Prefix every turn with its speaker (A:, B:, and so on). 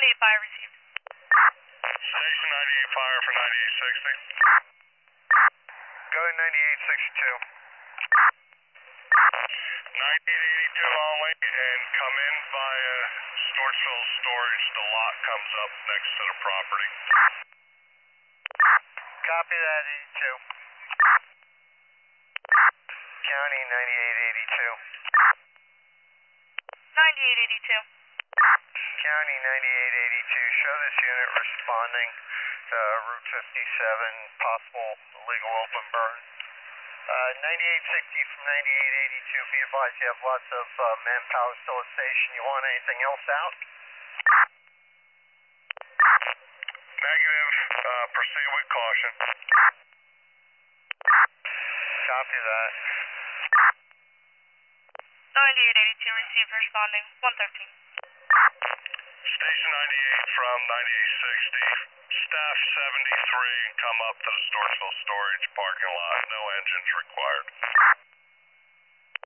A: 98 fire received.
B: Station 98 fire for 9860.
C: Go 9862.
B: 9882 only, and come in via Storchville Storage. The lot comes up next to the property.
C: Copy that, 82. County 9882.
A: 9882.
C: County 9882. Show this unit responding to Route 57, possible illegal open burn. 9860 from 9882. Be advised you have lots of manpower still at station. You want anything else out?
B: Negative. Proceed with caution.
C: Copy that.
A: 9882 received, responding 113.
B: Station 98 from 9860. Staff 73, come up to the Storchville Storage parking lot. No engines required.